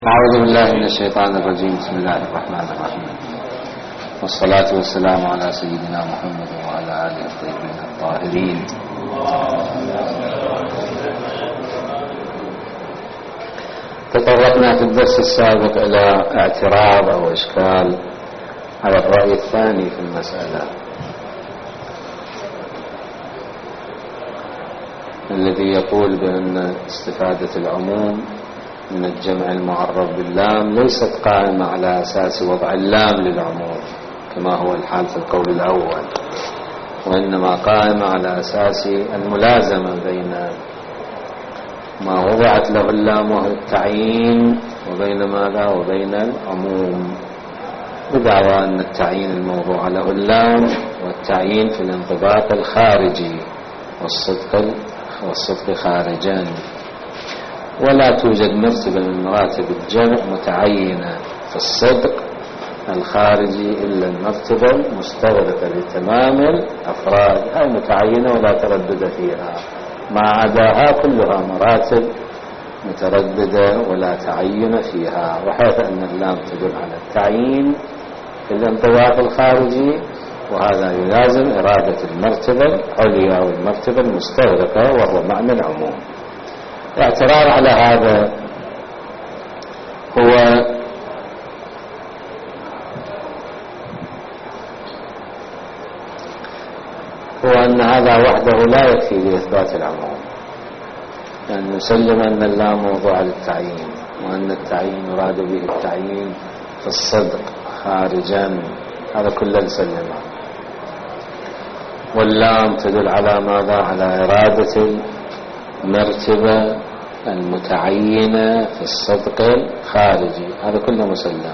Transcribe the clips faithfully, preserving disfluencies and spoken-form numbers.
أعوذ بالله من الشيطان الرجيم. بسم الله الرحمن الرحيم، والصلاة والسلام على سيدنا محمد وعلى آله الطيبين الطاهرين. تطرقنا في الدرس السابق إلى اعتراض أو إشكال على الرأي الثاني في المسألة، الذي يقول بأن استفادة العموم من الجمع المعرف باللام ليست قائمة على أساس وضع اللام للعموم كما هو الحال في القول الأول، وإنما قائمة على أساس الملازمة بين ما وضعت له اللام وهو التعيين وبين ماذا وبين العموم، بدعوى أن التعيين الموضوع له اللام والتعيين في الانطباق الخارجي والصدق والصدق خارجا، ولا توجد مرتبة من مراتب الجمع متعينة في الصدق الخارجي إلا المرتبة المستغرقة لتمام الأفراد أو متعينة ولا تردد فيها، ما عداها كلها مراتب مترددة ولا تعين فيها، وحيث أن اللام تدل على التعيين في الانطباق الخارجي، وهذا يلازم إرادة المرتبة العليا والمرتبة المستغرقة وهو معنى العموم. الاعتراض على هذا هو هو أن هذا وحده لا يكفي لإثبات العموم، يعني نسلم أن اللام موضوع للتعيين وأن التعيين يراد به التعيين في الصدق خارجا، هذا كله نسلمه، واللام تدل على ماذا؟ على إرادة المرتبة المتعينة في الصدق الخارجي، هذا كله مسلم.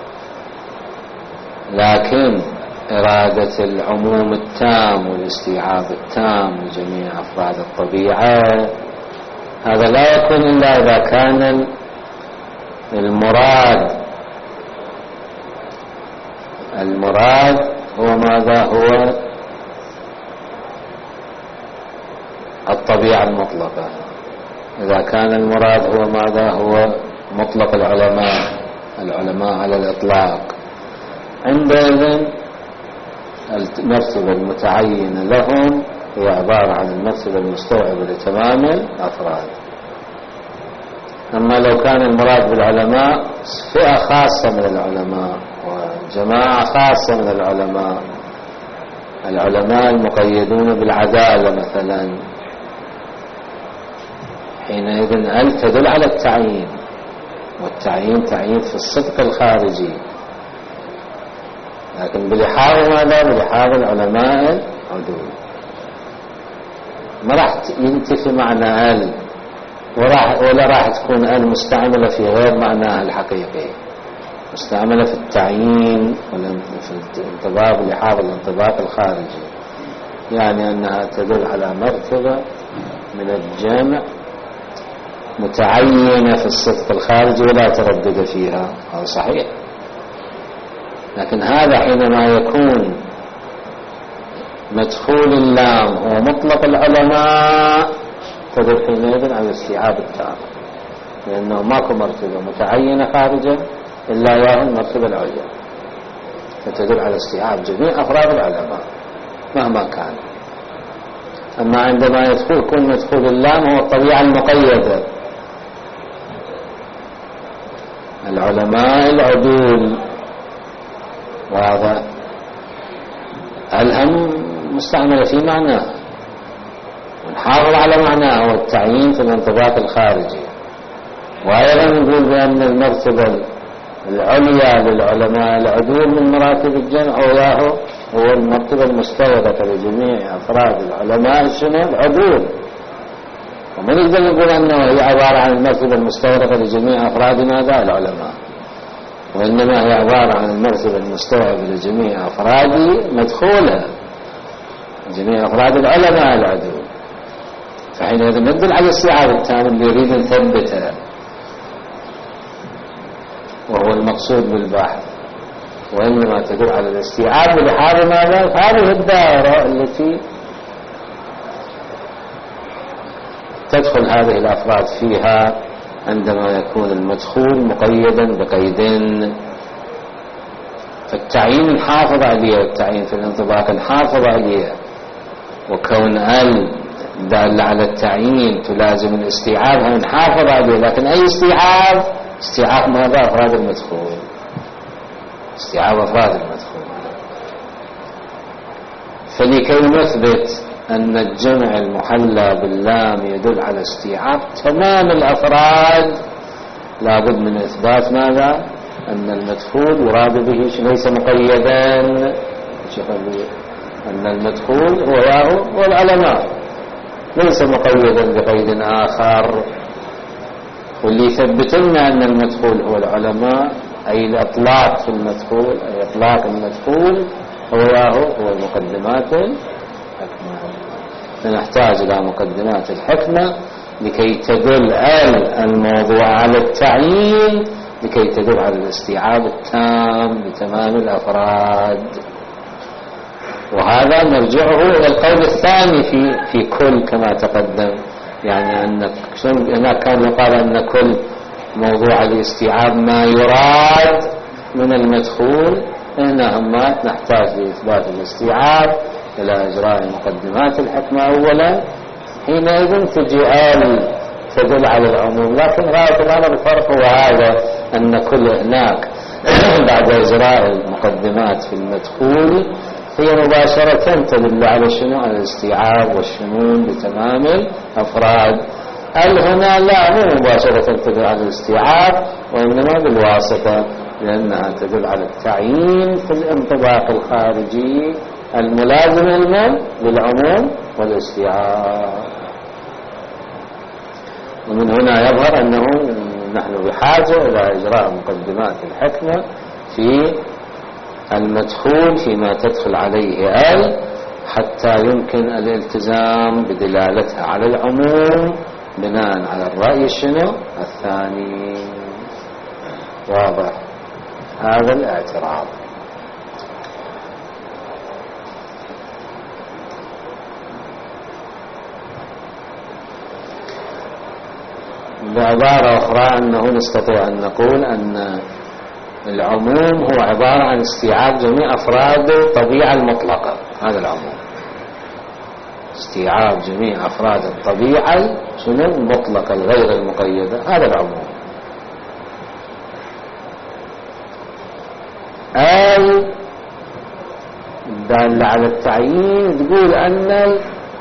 لكن إرادة العموم التام والاستيعاب التام لجميع أفراد الطبيعة هذا لا يكون إلا إذا كان المراد المراد هو ماذا؟ هو الطبيعة المطلقة. إذا كان المراد هو ماذا؟ هو مطلق العلماء العلماء على الإطلاق، عندئذ المرتبة المتعينة لهم هي عبارة عن المرتبة المستوعبة لتمام الأفراد. أما لو كان المراد بالعلماء فئة خاصة من العلماء وجماعة خاصة من العلماء، العلماء المقيدون بالعدالة مثلا، حينئذ ال تدل على التعيين، والتعيين تعيين في الصدق الخارجي، لكن بلحاظ ماذا؟ بلحاظ العلماء العدول، ما راح ينتفي معنى ال وراح ولا راح تكون ال مستعملة في غير معناها الحقيقي، مستعملة في التعيين في الانطباق بلحاظ الانطباق الخارجي، يعني أنها تدل على مرتبة من الجمع متعينة في الصدق الخارجي ولا تردد فيها، هذا صحيح. لكن هذا حينما يكون مدخول اللام هو مطلق العلماء تدل حينئذ على الاستيعاب التام، لأنه ماكو مرتبة متعينة خارجا إلا وهي المرتبة العليا، فتدل على استيعاب جميع أفراد العلماء مهما كان. أما عندما يدخل كل مدخول اللام هو الطبيعة المقيدة، العلماء العدول، وهذا الهم مستعملة في معناه، ونحافظ على معناه هو التعيين في الانطباق الخارجي. وأيضا نقول بأن المرتبة العليا للعلماء العدول من مراتب الجمع وياه هو المرتبة المستوردة لجميع أفراد العلماء العدول، وما نقدر نقول أنه هي عبارة عن المرتبة المستوردة لجميع أفراد ماذا؟ العلماء، وإنما هي عبارة عن المرتبة المستوعبة لجميع أفراد مدخولها جميع أفراد العلماء العدول. فحينئذ ندل على الاستيعاب التام اللي يريد نثبتها، وهو المقصود بالبحث، وإنما تدل على الاستيعاب بحال ماذا؟ هذه الدائرة التي تدخل هذه الأفراد فيها عندما يكون المدخول مقيدا بقيدين. فالتعيين نحافظ عليه، التعيين في الانطباق نحافظ عليه، وكون ال دالة على التعيين تلازم الاستيعاب هم نحافظ عليه. لكن أي استيعاب؟ استيعاب ماذا؟ أفراد المدخول، استيعاب أفراد المدخول. فلكي نثبت أن الجمع المحلى باللام يدل على استيعاب تمام الأفراد لابد من إثبات ماذا؟ أن المدخول يراد به ليس مقيدا، أن المدخول هو ياهو والعلماء ليس مقيدا بقيد آخر. واللي يثبت لنا أن المدخول هو العلماء أي الإطلاق في المدخول، أي إطلاق المدخول هو ياهو هو المقدمات الحكمة. فنحتاج إلى مقدمات الحكمة لكي تدل الموضوع على التعيين، لكي تدل على الاستيعاب التام لتمام الأفراد. وهذا نرجعه إلى القول الثاني في في كل كما تقدم، يعني أن هناك كان يقال أن كل موضوع الاستيعاب ما يراد من المدخول. هنا همات نحتاج لإثبات الاستيعاب إلى إجراء مقدمات الحكمة أولا، حينئذ تجي آل تدل على العموم. لكن غاية الأمر الفرق هو هذا، أن كل هناك بعد إجراء المقدمات في المدخول هي مباشرة تدل على شنو؟ على الاستيعاب والشمول بتمام الأفراد. ال هنا لا، مو مباشرة تدل على الاستيعاب وإنما بالواسطة، لأنها تدل على التعيين في الانطباق الخارجي الملازم للعموم والاستيعاب. ومن هنا يظهر أنه نحن بحاجة إلى إجراء مقدمات الحكمة في المدخول فيما تدخل عليه ال، حتى يمكن الالتزام بدلالتها على العموم بناء على الرأي شنو الثاني. واضح هذا الاعتراض. بعبارة أخرى أنه نستطيع أن نقول أن العموم هو عبارة عن استيعاب جميع أفراد الطبيعة المطلقة. هذا العموم، استيعاب جميع أفراد الطبيعة شنو المطلقة الغير المقيدة، هذا العموم. آل دالة على التعيين تقول أن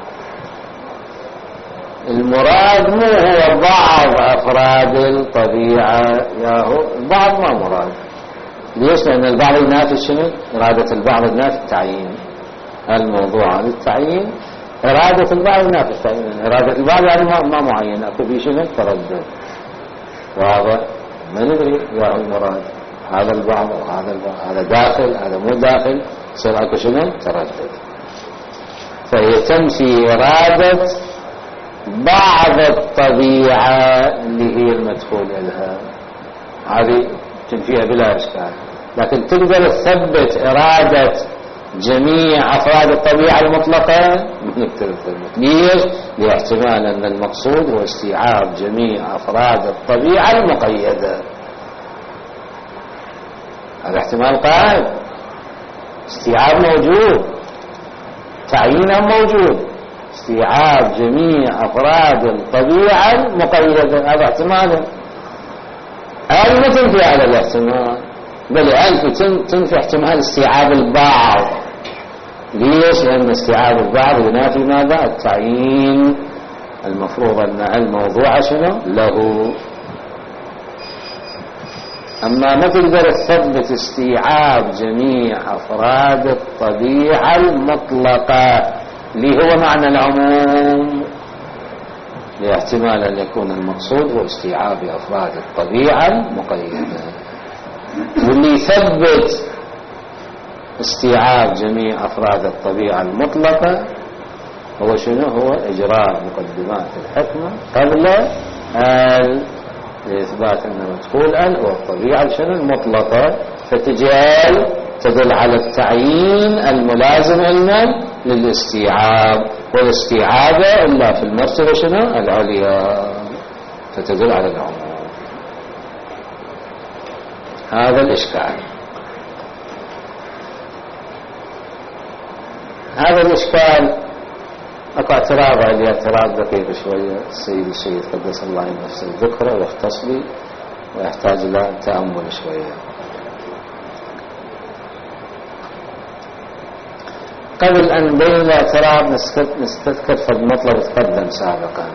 المراد مو هو بعض أفراد الطبيعة، ياهو البعض ما مراد. ليش؟ لأن البعض ينافي شنو؟ إرادة البعض ينافي التعيين. الموضوع عن التعيين إرادة البعض ينافي التعيين، إرادة البعض يعني ما معين، أكو في شنو تردد. واضح؟ ما ندري ياهو المراد هذا البعض أو هذا البعض، هذا داخل هذا مو داخل، يصير أكو شنو تردد. فهي تنفي إرادة بعض الطبيعة اللي هي المدخول إلها، هذه تنفيها بلا إشكال. لكن تقدر تثبت إرادة جميع أفراد الطبيعة المطلقة نقدر نثبت. ليش؟ لاحتمال أن المقصود هو استيعاب جميع أفراد الطبيعة المقيدة. هذا احتمال قائم، استيعاب موجود، تعيينه موجود، استيعاب جميع أفراد الطبيعة المقيدة، هذا احتمال. هل ما تنفي على الاحتمال، بل أنت تنفي احتمال استيعاب البعض. ليش؟ لأن استيعاب البعض ينافي ماذا؟ التعيين. المفروض أن الموضوع شنو له. أما ما تقدر تثبت استيعاب جميع أفراد الطبيعة المطلقة اللي هو معنى العموم، لاحتمال أن يكون المقصود هو استيعاب أفراد الطبيعة المقيدة. واللي يثبت استيعاب جميع أفراد الطبيعة المطلقة هو شنو؟ هو إجراء مقدمات الحكمة قبل إثبات أن مدخول ال هو الطبيعة شنو المطلقة. فتجعل تدل على التعيين الملازم لنا للاستيعاب، والاستيعاب إلا في المرتبة شنو العليا، فتدل على العموم. هذا الإشكال. هذا الإشكال أكو اعتراض عليه، اعتراض دقيق شوية. السيد السيد قدس الله نفسه ذكره ويختص به ويحتاج إلى تأمل شوية. قبل أن نبين الاعتراض نستذكر في المطلب تقدم سابقا،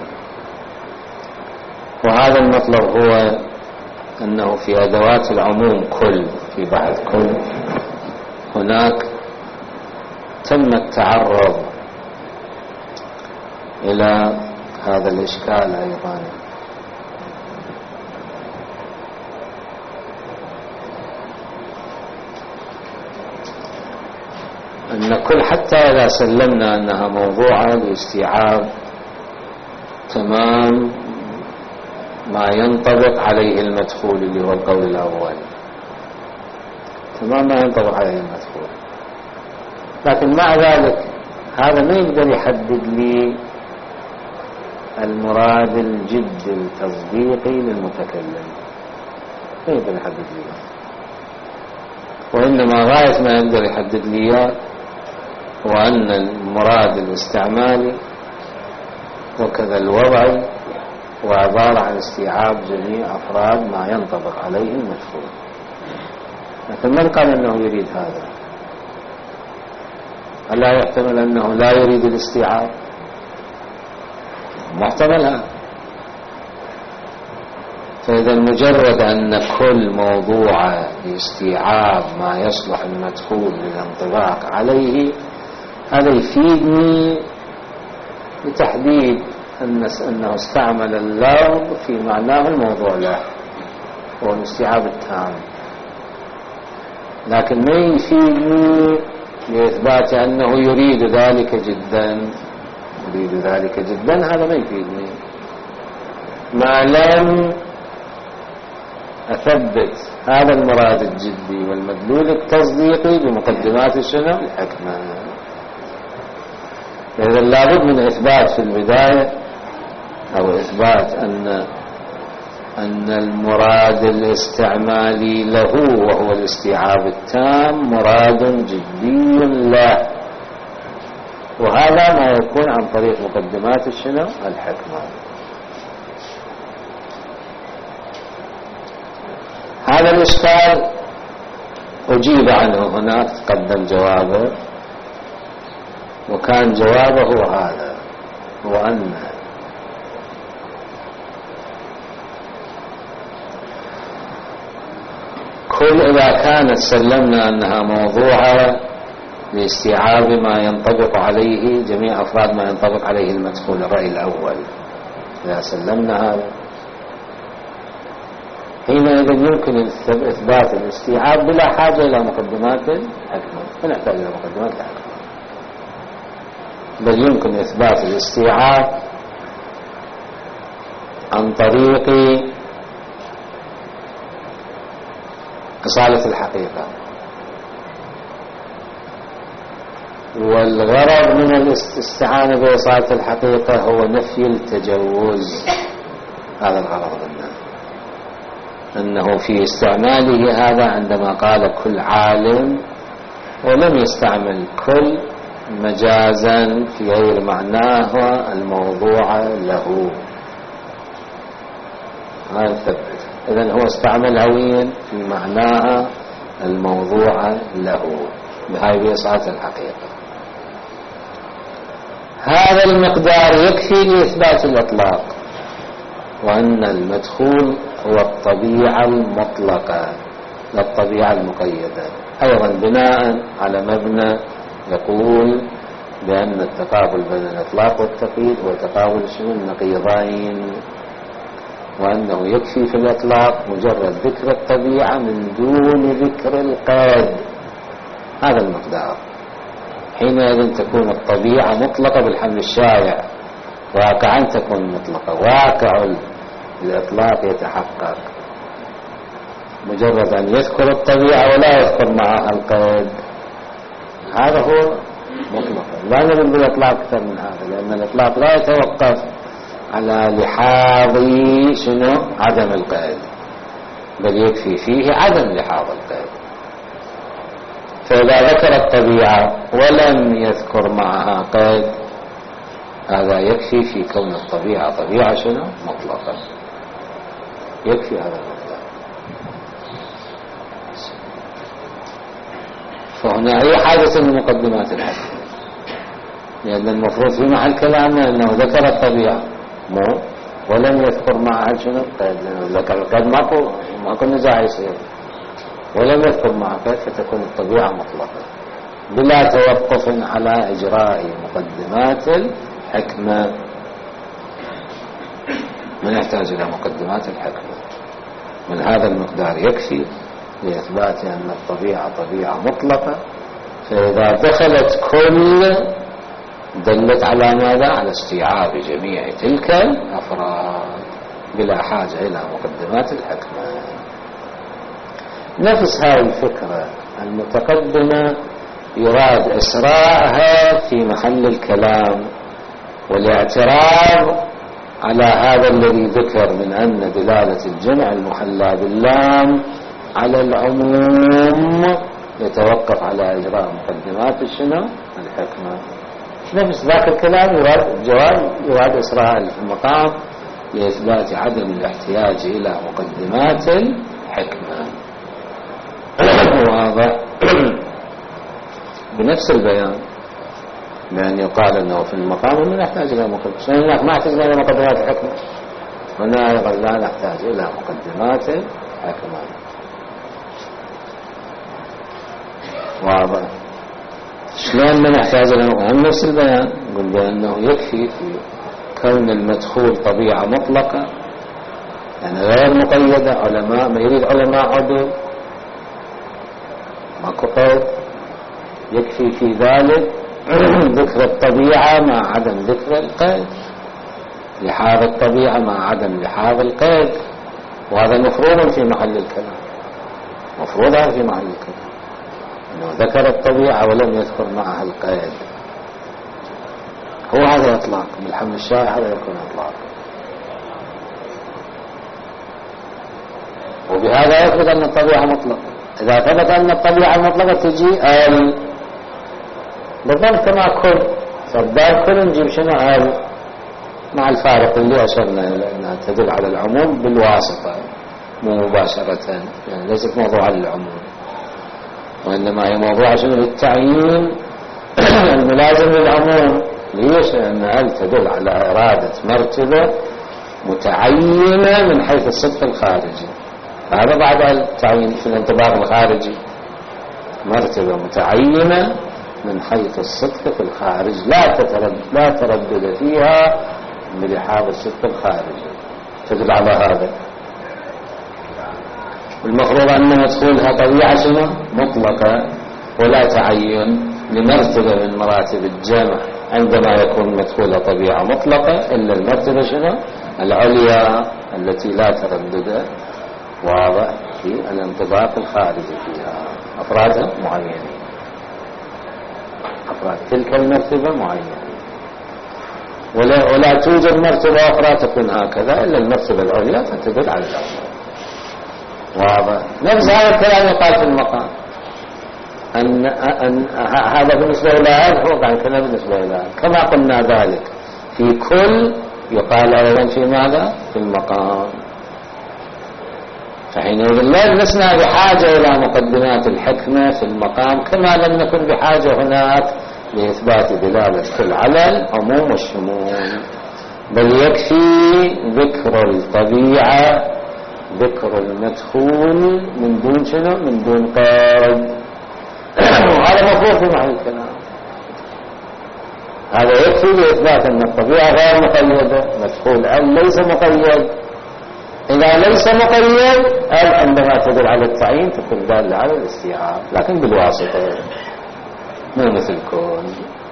وهذا المطلب هو أنه في أدوات العموم كل في بعض كل هناك تم التعرض إلى هذا الإشكال أيضا. أن كل حتى إذا سلمنا أنها موضوعة لاستيعاب تمام ما ينطبق عليه المدخول اللي هو القول الأول، تمام ما ينطبق عليه المدخول، لكن مع ذلك هذا ما يقدر يحدد لي المراد الجد التصديقي للمتكلم، ما يقدر يحدد لي، وإنما غاية ما يقدر يحدد لي هو أن المراد الاستعمالي وكذا الوضعي هو عبارة عن استيعاب جميع أفراد ما ينطبق عليه المدخول. لكن من قال أنه يريد هذا؟ ألا يحتمل أنه لا يريد الاستيعاب؟ محتمل هذا. فإذا مجرد أن كل موضوع لاستيعاب ما يصلح المدخول للانطباق عليه، هذا يفيدني بتحديد أنه استعمل اللفظ في معناه الموضوع له هو الاستيعاب التام، لكن ما يفيدني لإثبات أنه يريد ذلك جدا. يريد ذلك جدا هذا ما يفيدني ما لم أثبت هذا المراد الجدي والمدلول التصديقي بمقدمات شنو؟ الحكمة. إذا لابد من إثبات في البداية أو إثبات أن أن المراد الاستعمالي له وهو الاستيعاب التام مراد جدي له، وهذا ما يكون عن طريق مقدمات شنو؟ الحكمة. هذا الإشكال أجيب عنه هناك، تقدم جوابه، وكان جوابه هذا، هو أن كل إذا كانت سلمنا أنها موضوعة لاستيعاب ما ينطبق عليه جميع أفراد ما ينطبق عليه المدخول، الرأي الأول، إذا سلمنا هذا حينئذ يمكن إثبات الاستيعاب بلا حاجة إلى مقدمات الحكمة، لا نحتاج إلى مقدمات الحكمة، بل يمكن إثبات الاستيعاب عن طريق إصالة الحقيقة. والغرض من الاستعانة بإصالة الحقيقة هو نفي التجوز، هذا الغرض منه، أنه في استعماله هذا عندما قال كل عالم ولم يستعمل كل مجازا في غير معناه الموضوع له، هذا ثبت. إذن هو استعمل هويا في معناها الموضوع له بهاي بإصالة الحقيقة. هذا المقدار يكفي لإثبات الإطلاق، وأن المدخول هو الطبيعة المطلقة لا الطبيعة المقيدة، أيضا بناء على مبنى يقول بأن التقابل بين الإطلاق والتقييد هو تقابل شنو؟ النقيضين، وأنه يكفي في الإطلاق مجرد ذكر الطبيعة من دون ذكر القيد، هذا المقدار. حينئذ تكون الطبيعة مطلقة بالحمل الشائع، واقعا تكون مطلقة، واقع الإطلاق يتحقق مجرد أن يذكر الطبيعة ولا يذكر معها القيد، هذا هو مطلق. لا نريد بالإطلاق أكثر من هذا، لأن الإطلاق لا يتوقف على لحاظ شنو؟ عدم القيد، بل يكفي فيه عدم لحاظ القيد. فإذا ذكر الطبيعة ولم يذكر معها قيد هذا يكفي في كون الطبيعة طبيعة شنو مطلقة، يكفي هذا المطلق. فهنا هي حاجة لمقدمات الحكم، لأن المفروض في محل كلامنا أنه ذكر الطبيعة مو ولم يذكر معها شنو قيد، لأنه ذكر القيد ماكو ماكو نزاع يصير، ولم يذكر معها قيد فتكون الطبيعة مطلقة بلا توقف على إجراء مقدمات الحكمة. ما نحتاج إلى مقدمات الحكمة، من هذا المقدار يكفي لإثبات أن الطبيعة طبيعة مطلقة. فإذا دخلت كل دلت على ماذا؟ على استيعاب جميع تلك الأفراد بلا حاجة إلى مقدمات الحكمة. نفس هذه الفكرة المتقدمة يراد إسراءها في محل الكلام والاعتراض على هذا الذي ذكر من أن دلالة الجمع المحلى باللام على العموم يتوقف على إجراء مقدمات الشنو الحكمة. نفس ذاك الكلام يراد الجواب يراد إسراء في المقام لإثبات عدم الاحتياج إلى مقدمات الحكمة. واضح؟ بنفس البيان بأن يقال أنه في المقام ما نحتاج إلى مقدمات، هناك ما نحتاج إلى مقدمات الحكمة، هنا أيضا لا نحتاج إلى مقدمات الحكمة. واضح؟ شلون ما نحتاج إلى مقدمات؟ نفس البيان نقول بأنه يكفي في كون المدخول طبيعة مطلقة يعني غير مقيدة. علماء ما يريد علماء عدل ماكو قيد، يكفي في ذلك ذكر الطبيعة مع عدم ذكر القيد، لحاظ الطبيعة مع عدم لحاظ القيد، وهذا مفروض في محل الكلام، مفروض في محل الكلام انه ذكر الطبيعة ولم يذكر معها القيد. هو هذا اطلاق بالحمل الشائع، هذا يكون اطلاق. وبهذا يثبت ان الطبيعة مطلقة. اذا ثبت ان الطبيعة مطلقة تجي آل بالضبط كما كل، فالدار كل نجيب شنو آل مع الفارق اللي أشرنا إلى أنها تدل على العموم بالواسطة مو مباشرة، يعني ليست موضوع للعموم وإنما هي موضوع شنو للتعيين الملازم للعموم. ليش؟ لأن آل تدل على إرادة مرتبة متعينة من حيث الصدق الخارجي، هذا بعد التعيين في الانطباق الخارجي، مرتبة متعينة من حيث الصدق في الخارج لا تتردد لا تردد فيها بلحاظ الصدق الخارجي، تدل على هذا. المفروض أن مدخولها طبيعة شنو مطلقة ولا تعين لمرتبة من مراتب الجمع، عندما يكون مدخولها طبيعة مطلقة إلا المرتبة شنو العليا التي لا تردد واضح في الانطباق الخارجي فيها، أفرادها معينين، أفراد تلك المرتبة معينة، ولا, ولا توجد مرتبة أخرى تكون هكذا إلا المرتبة العليا فتدل على العليا. واضح؟ نفس هذا الكلام يقال في المقام أن, أن هذا بالنسبة إلى هذا هو عن كلام بالنسبة إلى هذا، كما قلنا ذلك في كل يقال أيضا في ماذا في المقام. فحينئذ لا لسنا بحاجة إلى مقدمات الحكمة في المقام، كما لم نكن بحاجة هناك لإثبات دلالة كل على العموم والشمول، بل يكفي ذكر الطبيعة ذكر المدخول من دون شنو من دون قيد. وهذا مفروض في محل الكلام، هذا يكفي لإثبات أن الطبيعة غير مقيدة، مدخول ال ليس مقيد. إذا ليس مقيد ال عندما تدل على التعيين تكون دالة على الاستيعاب لكن بالواسطة مو مثل كون.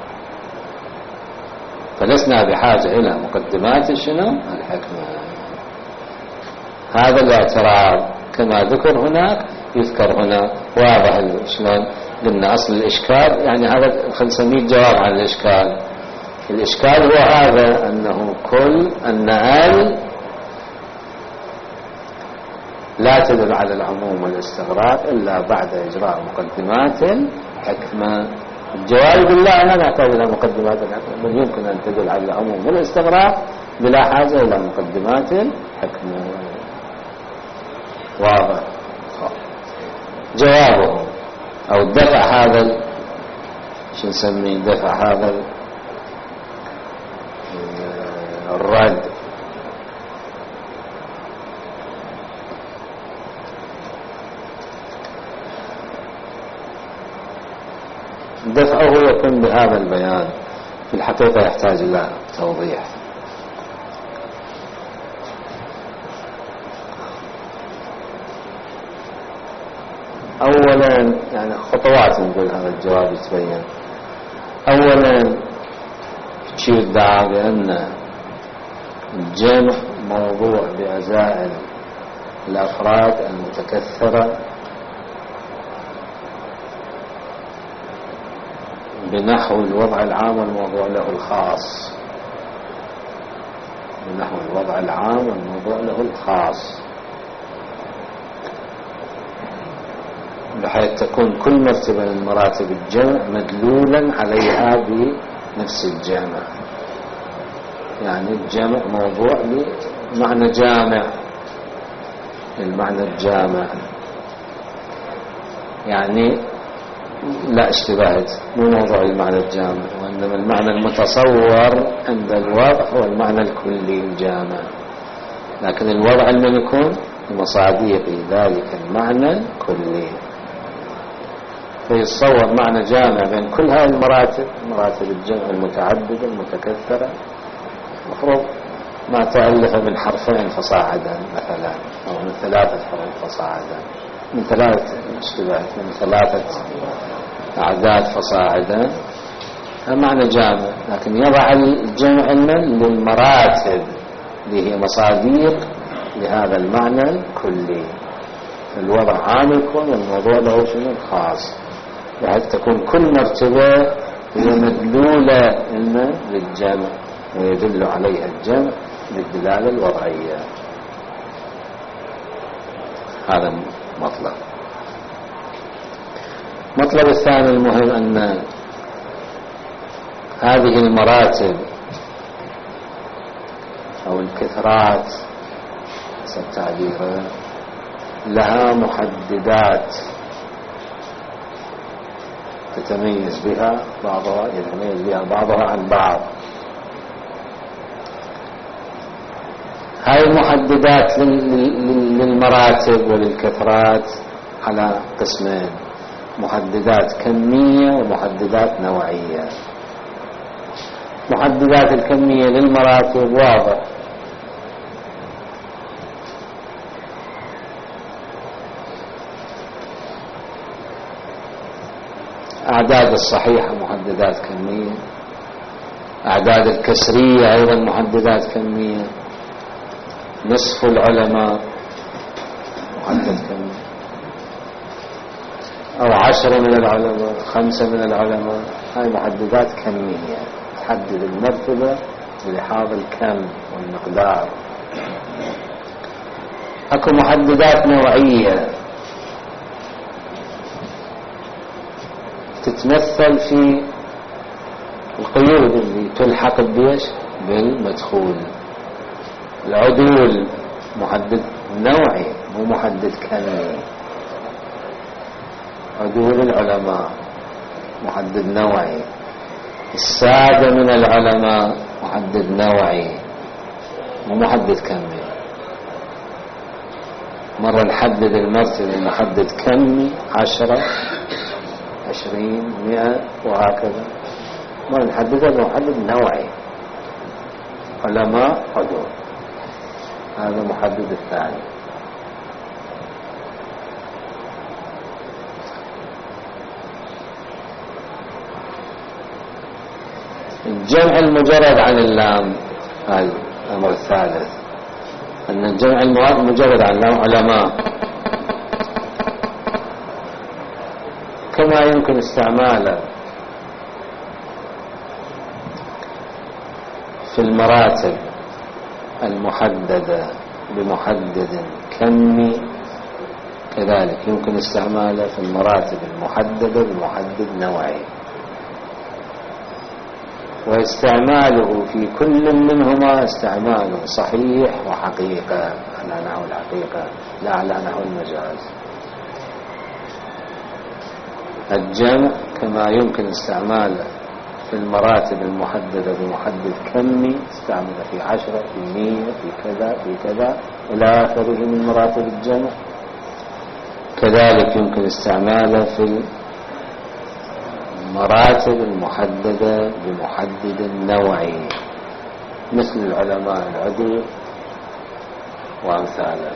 فلسنا بحاجة إلى مقدمات شنو الحكمة. هذا الاعتراض كما ذكر هناك يذكر هنا. واضح شلون قلنا أصل الإشكال، يعني هذا خلينا نسميه جواب عن الإشكال. الإشكال هو هذا أنه كل أن ال لا تدل على العموم والاستغراق إلا بعد إجراء مقدمات الحكمة. الجواب يقول لا، لا نحتاج إلى مقدمات الحكمة، بل يمكن أن تدل على العموم والاستغراق بلا حاجة إلى مقدمات الحكمة. واضح. جوابه أو دفع هذا، شو نسميه، دفع هذا الرد، دفعه يكون بهذا البيان، في الحقيقة يحتاج إلى توضيح. أولا يعني خطوات نقول هذا الجواب يتبين. أولا تشير الدعاء بأن الجمع موضوع بأزائل الأفراد المتكثرة بنحو الوضع العام والموضوع له الخاص، بنحو الوضع العام والموضوع له الخاص، بحيث تكون كل مرتبة من مراتب الجمع مدلولا عليها بنفس الجامع. يعني الجمع موضوع بمعنى جامع، المعنى الجامع يعني لا اشتباه، مو موضوع المعنى الجامع، وإنما المعنى المتصور عند الوضع هو المعنى الكلي الجامع، لكن الوضع لمن يكون بمصاديق ذلك المعنى الكلي، فيتصور معنى جامع بين كل هذه المراتب، مراتب الجمع المتعددة المتكثرة، مفروض ما تألف من حرفين فصاعدا مثلا، أو من ثلاثة حروف فصاعدا، من ثلاثة اشتباهات من ثلاثة أعداد فصاعدا، هذا معنى جامع. لكن يضع الجمع للمراتب اللي هي مصاديق لهذا المعنى الكلي، الوضع عام يكون والموضوع له شنو خاص، بحيث تكون كل مرتبة هي مدلولة إن للجمع ويدل عليها الجمع بالدلالة الوضعية. هذا مطلب. مطلب الثاني المهم أن هذه المراتب أو الكثرات حسب تعبيره لها محددات تتميز بها بعضها يتميز بها بعضها عن بعض. هاي المحددات للمراتب وللكثرات على قسمين، محددات كمية ومحددات نوعية. محددات الكمية للمراتب واضح، أعداد الصحيحة محددات كمية، أعداد الكسرية أيضا محددات كمية، نصف العلماء محدد كمية، أو عشرة من العلماء، خمسة من العلماء، هاي محددات كمية تحدد المرتبة بلحاظ الكم والمقدار. أكو محددات نوعية تتمثل في القيود اللي تلحق بيش بالمدخول. العدول محدد نوعي مو محدد كمي، عدول العلماء محدد نوعي، السادة من العلماء محدد نوعي مو محدد كمي. مرة نحدد المرتبة نحدد كمي عشرة عشرين مئة وهكذا، مرة نحددها محدد نوعي علماء عدول. هذا محدد الثاني. الجمع المجرد عن اللام، هذا الأمر الثالث، أن الجمع المجرد عن اللام علماء كما يمكن استعماله في المراتب المحددة بمحدد كمي كذلك يمكن استعماله في المراتب المحددة بمحدد نوعي، واستعماله في كل منهما استعمال صحيح وحقيقة على نحو الحقيقة لا على نحو المجاز. الجمع كما يمكن استعماله في المراتب المحددة بمحدد كمي، استعمل في عشرة في مية في كذا في كذا إلى آخره من مراتب الجمع، كذلك يمكن استعماله في المراتب المحددة بمحدد نوعي مثل العلماء العدل وأمثاله.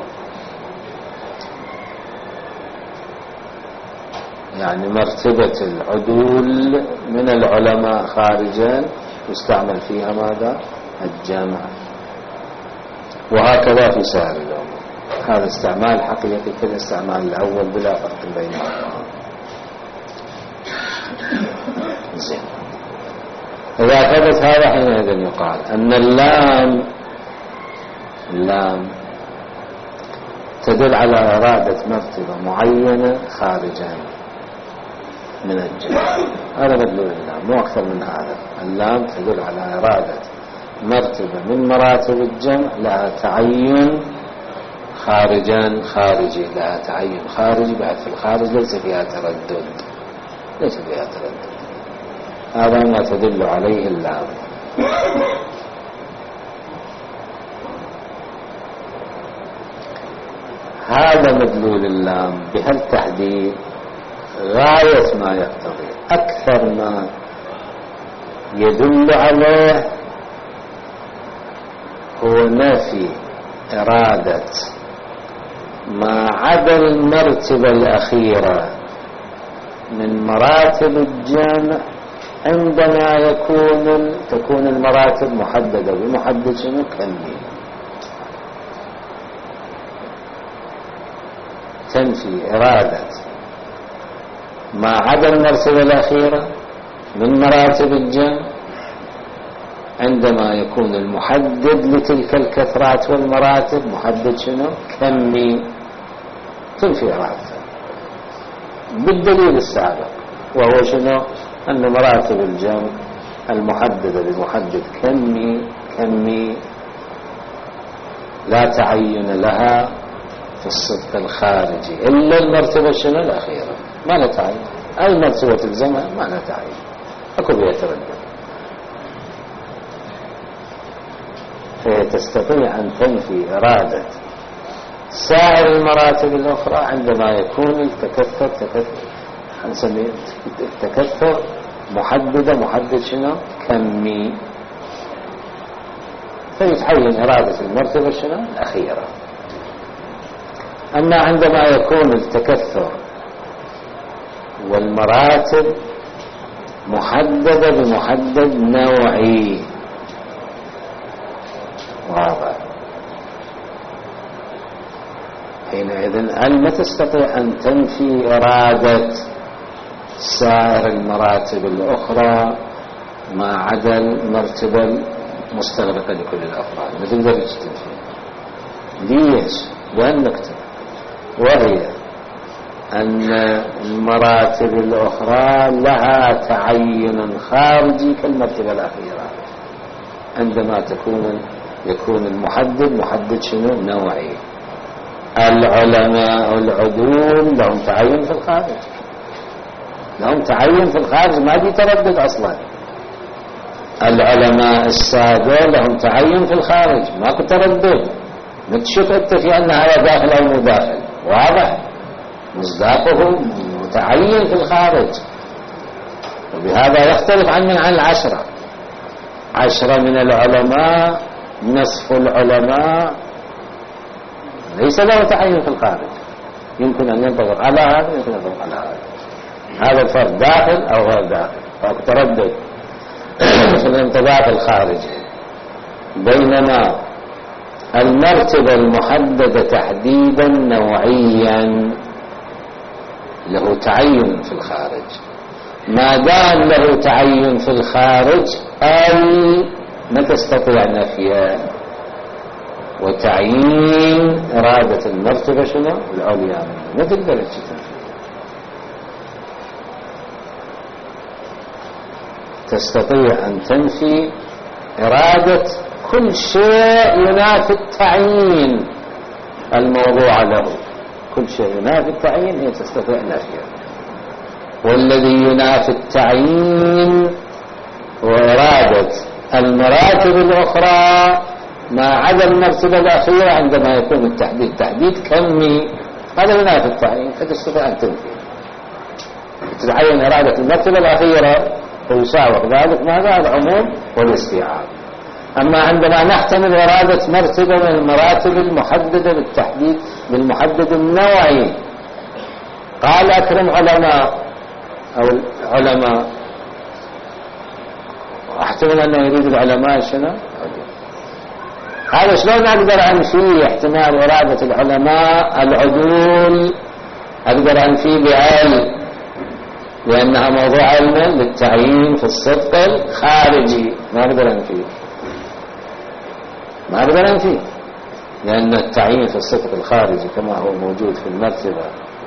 يعني مرتبة العدول من العلماء خارجا يستعمل فيها ماذا؟ الجمع، وهكذا في سائر الأمور. هذا استعمال حقيقي كالاستعمال الأول بلا فرق بينهما. زين، إذا ثبت هذا حينئذ يقال أن اللام اللام تدل على إرادة مرتبة معينة خارجا من الجمع. هذا مدلول اللام، مو أكثر من هذا. اللام تدل على إرادة مرتبة من مراتب الجمع لها تعين خارجا خارجي، لها تعين خارجي، بعد في الخارج ليس فيها تردد، ليس فيها تردد. هذا ما تدل عليه اللام. هذا مدلول اللام بهالتحديد غاية ما يقتضي. أكثر ما يدل عليه هو نفي إرادة ما عدا المرتبة الأخيرة من مراتب الجمع عندما يكون تكون المراتب محددة بمحدد شنو؟ كمي. تنفي إرادة ما عدا المرتبة الأخيرة من مراتب الجمع عندما يكون المحدد لتلك الكثرات والمراتب محدد شنو؟ كمي. تنفي إرادته بالدليل السابق، وهو شنو؟ أن مراتب الجمع المحددة بمحدد كمي كمي لا تعين لها في الصدق الخارجي إلا المرتبة شنو؟ الأخيرة، ما لا تعين. أي مرتبة الجمع ما لا تعين، أكو بها تردد. فهي تستطيع أن تنفي إرادة سائر المراتب الأخرى عندما يكون التكثر تكثر نسميه التكثر محددة محدد شنو؟ كمي. فيتعين إرادة المرتبة شنو؟ الأخيرة. أما عندما يكون التكثر والمراتب محددة بمحدد نوعي واضح، حينئذ هل ما تستطيع أن تنفي إرادة سائر المراتب الأخرى ما عدا المرتبة المستغرقة لكل الأفراد؟ ما تقدر تنفي. ليش؟ لأن نكتب، وهي أن المراتب الأخرى لها تعين خارجي كالمرتبة الأخيرة عندما تكون يكون المحدد محدد شنو؟ نوعي. العلماء العدول لهم تعين في الخارج، لهم تعين في الخارج، ما دي تردد أصلا. العلماء السادة لهم تعين في الخارج، ماكو تردد. متشك أنت في أن هذا داخل أو مو داخل، واضح، مصداقه متعين في الخارج. وبهذا يختلف عن من عن العشرة. عشرة من العلماء، نصف العلماء ليس له تعين في الخارج، يمكن أن ينطبق على هذا يمكن أن ينطبق على هذا. هذا الفرد داخل أو غير داخل، فهو تردد في الانطباق الخارجي. بينما المرتبة المحددة تحديدا نوعيا له تعين في الخارج. ما دام له تعين في الخارج أي ما تستطيع نفيه. وتعيين إرادة المرتبة شنو العليا منه. ما تقدر تنفي، تستطيع أن تنفي إرادة كل شيء ينافي التعيين الموضوع له. كل شيء ينافي التعيين هي تستطيع نفيه. والذي ينافي التعيين وإرادة المراتب الأخرى ما عدا المرتبة الأخيرة عندما يكون التحديد تحديد كمي، هذا ينافي التعيين، فتستطيع أن تنفي تتعين إرادة المرتبة الأخيرة ويساوق ذلك ماذا العموم والاستيعاب. أما عندما نحتمل إرادة مرتبة من المراتب المحددة بالتحديد بالمحدد النوعي، قال أكرم علماء أو العلماء، احتمل أنه يريد العلماء شنو؟ هذا شلون أقدر أنفيه احتمال إرادة العلماء العدول؟ أقدر أنفيه بعلم، لأنها موضوع علم للتعيين في الصدق الخارجي، ما أقدر أنفيه ما أقدر أنفيه لأن التعيين في الصدق الخارجي كما هو موجود في المرتبة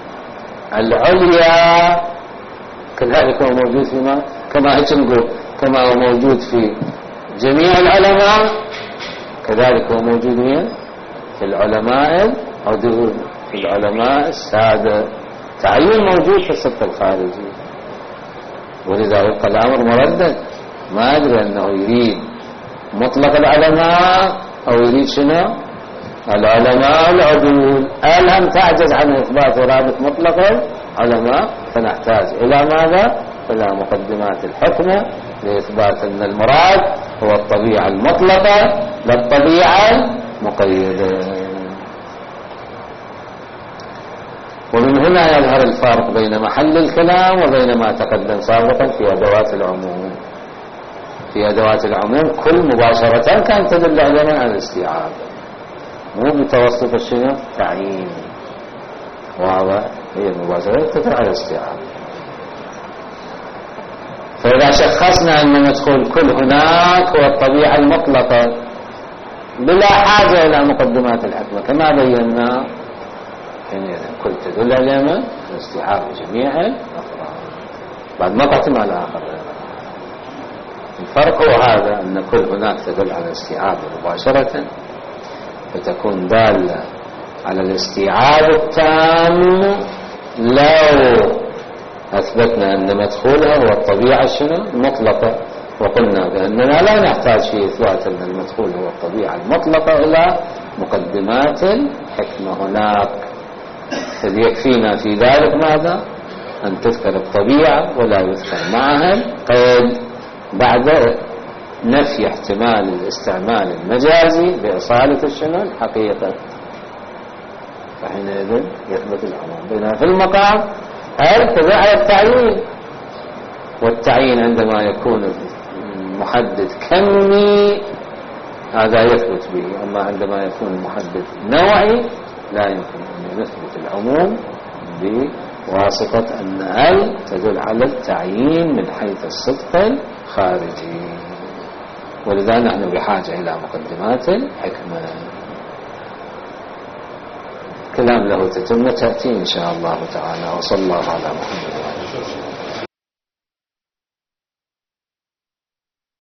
العليا كذلك هو موجود فيما كما هيك نقول كما هو موجود في جميع العلماء، كذلك هو موجود في العلماء العدول، في العلماء السادة. تعيين موجود في الصدق الخارجي، ولذا يبقى الأمر مردد. ما أدري أنه يريد مطلق العلماء أو يريد شنو العلماء العدول. ألهم تعجز عن إثبات إرادة مطلق العلماء، فنحتاج إلى ماذا؟ إلى مقدمات الحكمة لإثبات أن المراد هو الطبيعة المطلقة لا الطبيعة المقيدة. ومن هنا يظهر الفرق بين محل الكلام وبين ما تقدم سابقا في أدوات العموم. في أدوات العموم كل مباشرة كانت تدل علينا على الاستيعاب، مو بتوسط الشنو تعيين، واضح؟ هي المباشرة تدل على الاستيعاب. فإذا شخصنا أن مدخول كل هناك هو الطبيعة المطلقة بلا حاجة إلى مقدمات الحكمة كما بينا، يعني كل تدل علينا الاستيعاب جميع الأفراد بعد ما قتم على آخر. الفرق هو هذا، أن كل هناك تدل على الاستيعاب مباشرة، فتكون دالة على الاستيعاب التام لو أثبتنا أن مدخولها هو الطبيعة شنو المطلقة، وقلنا بأننا لا نحتاج في إثبات أن المدخول هو الطبيعة المطلقة إلى مقدمات الحكمة هناك. فيكفينا في ذلك ماذا؟ أن تذكر الطبيعة ولا يذكر معها القيد بعد نفي احتمال الاستعمال المجازي بإصالة الشنو الحقيقة، فحينئذ يثبت العموم. بينما في المقام هل على التعيين، والتعيين عندما يكون محدد كمي هذا يثبت به، أما عندما يكون محدد نوعي لا يمكن أن يثبت العموم بواسطة أن ال تدل على التعيين من حيث الصدق الخارجي. ولذا نحن بحاجة إلى مقدمات الحكمة. كلام له تتم تأتي إن شاء الله تعالى. وصلى الله على محمد وعلى آله وسلم.